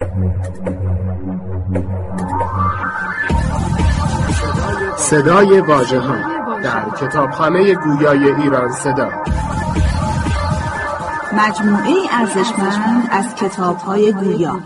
صدای واژه‌ها در کتابخانه گویای ایران صدا، مجموعه ارزشمند از کتاب‌های گویا.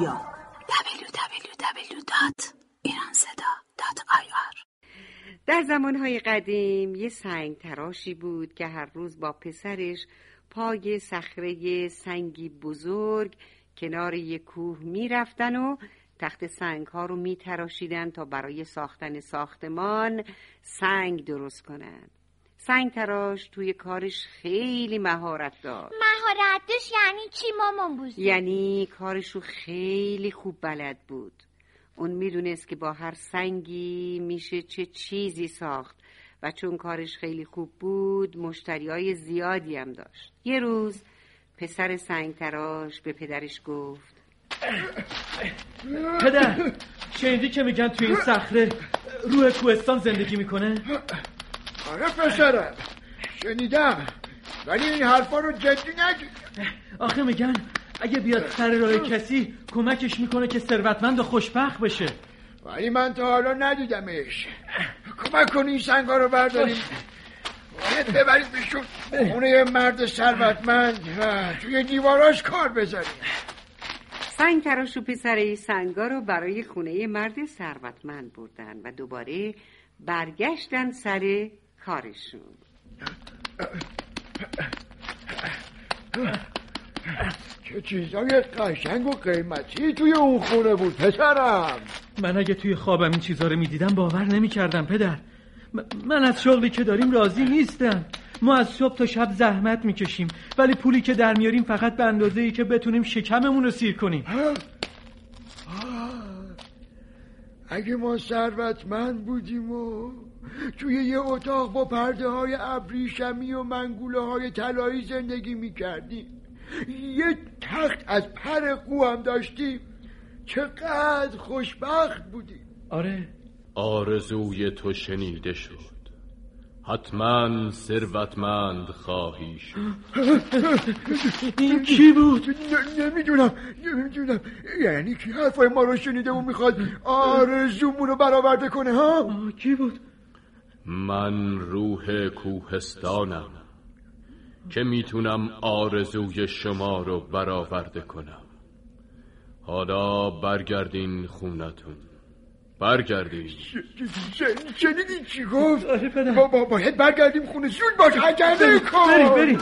www.iranseda.ir. در زمانهای قدیم یه سنگ تراشی بود که هر روز با پسرش پای صخره سنگی بزرگ کنار یک کوه می رفتن و تخت سنگ ها رو می تراشیدن تا برای ساختن ساختمان سنگ درست کنن. سنگ تراش توی کارش خیلی مهارت داشت. مهارتش یعنی چی مامان بوزی؟ یعنی کارشو خیلی خوب بلد بود. اون میدونست که با هر سنگی میشه چه چیزی ساخت و چون کارش خیلی خوب بود مشتریای زیادی هم داشت. یه روز پسر سنگ تراش به پدرش گفت: پدر، شنیدی که میگن توی این صخره روح کوهستان زندگی میکنه؟ آره پسرم، شنیدم، ولی این حرفا رو جدی نگیر. آخه میگن اگه بیاد سر راه کسی کمکش میکنه که ثروتمند و خوشبخت بشه. ولی من تا حالا ندیدمش. کمک کنی این سنگا رو برداریم، باید ببرید بشون خونه یه مرد ثروتمند و توی دیواراش کار بذاریم. سنگ تراش و پسر سنگا رو برای خونه مرد ثروتمند بردن و دوباره برگشتن سر کارشون. چه چیزای قشنگ و قیمتی توی اون خونه بود پسرم. من اگه توی خوابم این چیزا رو میدیدم باور نمیکردم پدر. من از شغلی که داریم راضی نیستم. ما از صبح تا شب زحمت میکشیم ولی پولی که در میاریم فقط به اندازه‌ای که بتونیم شکممون رو سیر کنیم. اگه ما ثروتمند بودیم و توی یه اتاق با پرده های ابریشمی و منگوله های طلایی زندگی میکردیم، یه تخت از پر قو هم داشتیم، چقدر خوشبخت بودیم. آره. آرزوی تو شنیده شد، حتما ثروتمند خواهی شد. این کی بود؟ نمیدونم. یعنی کی حرفای ما رو شنیده و میخواد آرزومون رو برآورده کنه ها؟ کی بود؟ من روح کوهستانم که میتونم آرزوی شما رو برآورده کنم. حالا برگردین خونتون، برگردین. شنیدی چی گفت؟ آره پدر. باید برگردیم خونه. زود باش، عجله کن. بریم.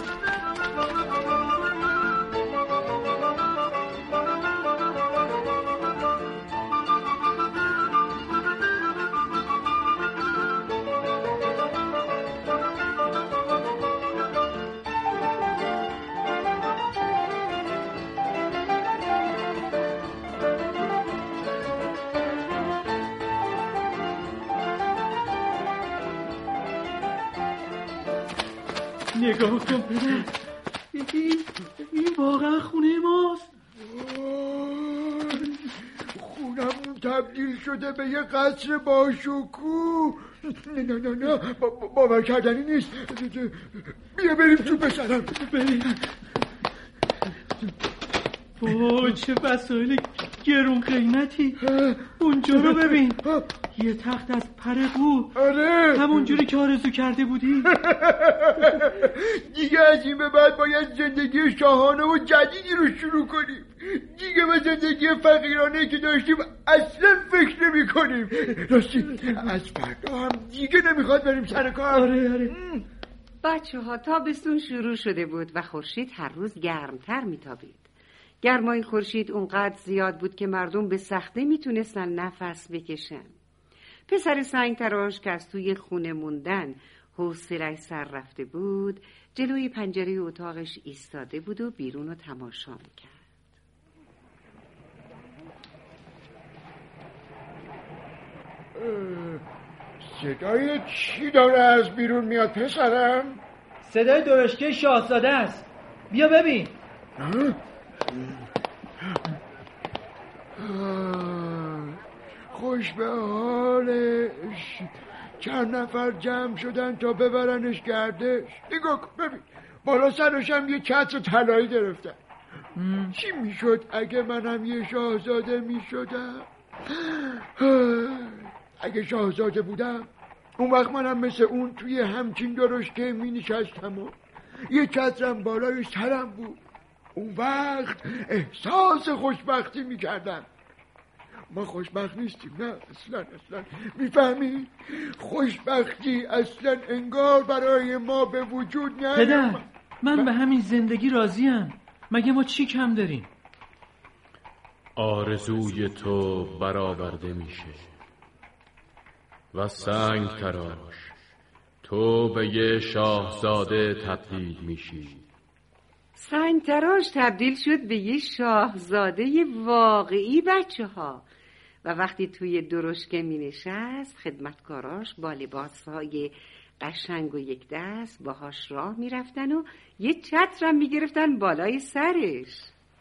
نگاه کن پدر، این واقعا خونه ماست. خونمون تبدیل شده به یه قصر باشکوه. نه باور کردنی نیست. بیا بریم تو پسرم. بریم. وای چه وسایل گرون قیمتی. اونجا رو ببین، یه تخت از پر قو. آره، همونجوری که آرزو کرده بودی. دیگه از این به بعد باید زندگی شاهانه و جدیدی رو شروع کنیم. دیگه به زندگی فقیرانه که داشتیم اصلا فکر نمی کنیم. راستی از فردا هم دیگه نمیخواد بریم سر کار. آره. بچه‌ها تابستون شروع شده بود و خورشید هر روز گرمتر میتابید. گرمای خورشید اونقدر زیاد بود که مردم به سختی میتونستن نفس بکشن. پسر سنگ تراش که از توی خونه موندن حوصله‌اش سر رفته بود، جلوی پنجره اتاقش ایستاده بود و بیرون رو تماشا میکرد. صدای چی داره از بیرون میاد پسرم؟ صدای درشکه شاهزاده است. بیا ببین. خوش به حالش. چند نفر جمع شدن تا ببرنش گردش. نگاه کن ببین، بالا سرش هم یه چتر طلایی گرفتن. چی میشد اگه منم یه شاهزاده میشدم؟ اگه شاهزاده بودم اون وقت منم مثل اون توی همچین درشکه می نشستم و یه چترم بالای سرم بود. اون وقت احساس خوشبختی می کردم. ما خوشبخت نیستیم، نه اصلا میفهمی؟ خوشبختی اصلا انگار برای ما به وجود نیامد. پدر من به همین زندگی راضیم. مگه ما چی کم داریم؟ آرزوی تو برآورده میشه و سنگ تراش تو به یه شاهزاده تبدیل میشی. سنگ تراش تبدیل شد به یه شاهزاده واقعی بچه ها و وقتی توی درشکه می نشست خدمتکاراش با لباسهای قشنگ و یک دست باهاش راه می رفتن و یه چترم می گرفتن بالای سرش.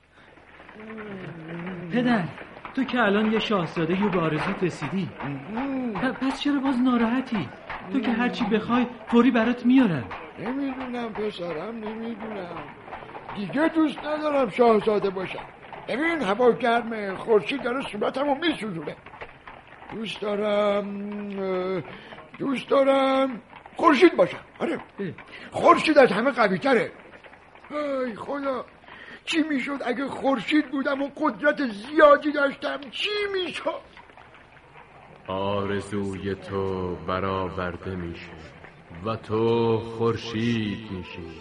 پدر تو که الان یه شاهزاده و به آرزوت رسیدی، پس چرا باز ناراحتی؟ تو که هرچی بخوای فوری برات میارن. نمیدونم پسرم، نمیدونم دیگه. دوست ندارم شاهزاده باشم. ببین هوا گرمه، خورشید داره صورتمو میسوزونه. دوست دارم خورشید باشم. آره خورشید از همه قوی تره. ای خدا چی میشد اگه خورشید بودم و قدرت زیادی داشتم؟ چی میشد؟ آرزوی تو برآورده میشه و تو خورشید میشی.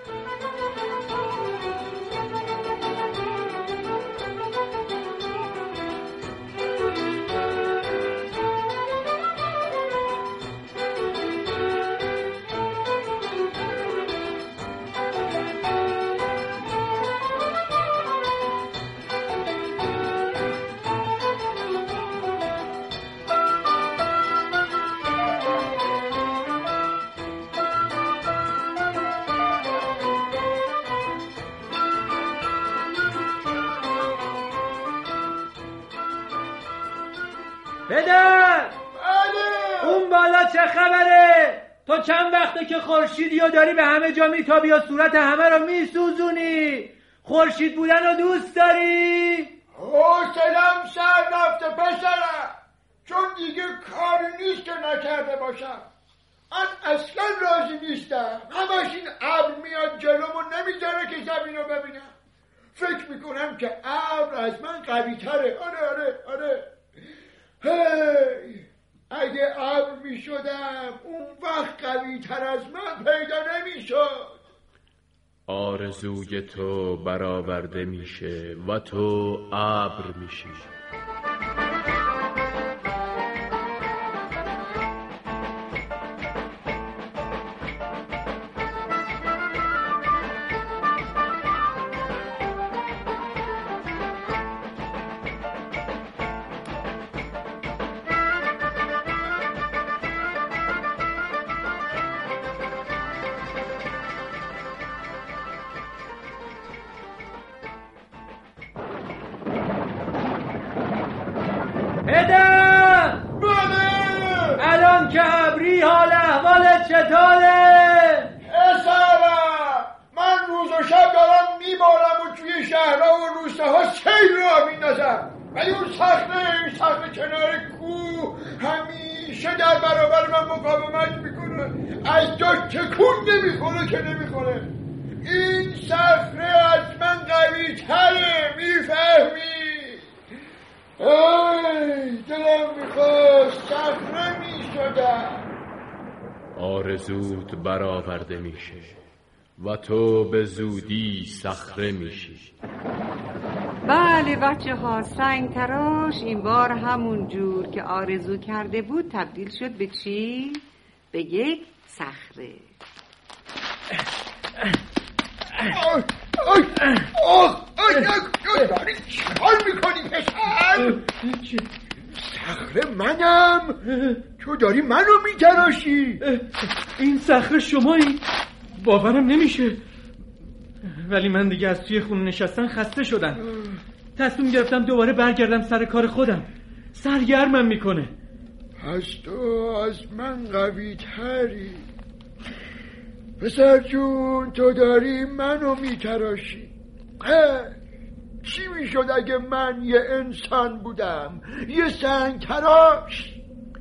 پدر اون بالا چه خبره؟ تو چند وقته که خورشیدی و داری به همه جا میتابی و صورت همه رو میسوزونی؟ خورشید بودن رو دوست داری؟ حوصله‌ام سر رفته پسرم، چون دیگه کاری نیست که نکرده باشم. من اصلا راضی نیستم. همش این ابر میاد جلوم و نمیذاره که زمین رو ببینم. فکر میکنم که ابر از من قوی تره. آره هی اگه ابر میشدم اون وقت قوی تر از من پیدا نمیشد. آرزوی تو برآورده میشه و تو ابر میشی. الان که ابری حال احوالت چطوره؟ پسرم من روز و شب دارم میبارم و توی شهرها و روستاها سیل را میندازم، ولی اون صخره کنار کوه همیشه در برابر من مقاومت میکنه. از جا تکون نمیخوره که نمیخوره. این صخره از من قوی تره، میفهمی؟ دلم میخواست صخره میشدم. آرزوت برآورده میشه و تو به زودی صخره میشی. بله بچه ها، سنگ تراش این بار همون جور که آرزو کرده بود تبدیل شد به چی؟ به یک صخره. چیکار میکنی پسر؟ صخره منم؟ تو داری منو میتراشی؟ این صخره شمایی؟ باورم نمیشه. ولی من دیگه از توی خونه نشستن خسته شدم. تصمیم گرفتم دوباره برگردم سر کار خودم. سرگرمم میکنه. پس تو از من قوی تری. پسر جون تو داری منو میتراشی. چی میشد اگه من یه انسان بودم؟ یه سنگ تراش.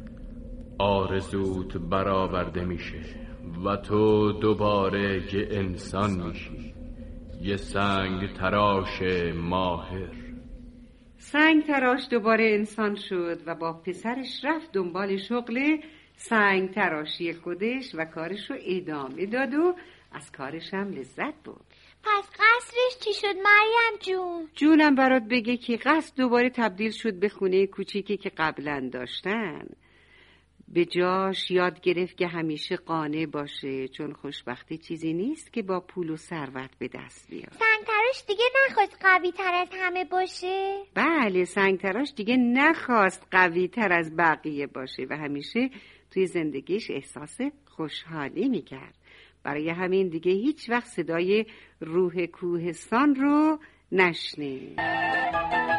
آرزوت برآورده میشه و تو دوباره یه انسان میشی، یه سنگ تراش ماهر. سنگ تراش دوباره انسان شد و با پسرش رفت دنبال شغل سنگ تراشی خودش و کارش رو ادامه داد و از کارش هم لذت برد. پس قصرش چی شد مریم جون؟ جونم برات بگه که قصر دوباره تبدیل شد به خونه کوچیکی که قبلا داشتن. به جاش یاد گرفت که همیشه قانع باشه، چون خوشبختی چیزی نیست که با پول و ثروت به دست بیاد. سنگتراش دیگه نخواست قوی تر از همه باشه؟ بله، سنگتراش دیگه نخواست قوی تر از بقیه باشه و همیشه توی زندگیش احساس خوشحالی میکرد. برای همین دیگه هیچ وقت صدای روح کوهستان رو نشنید.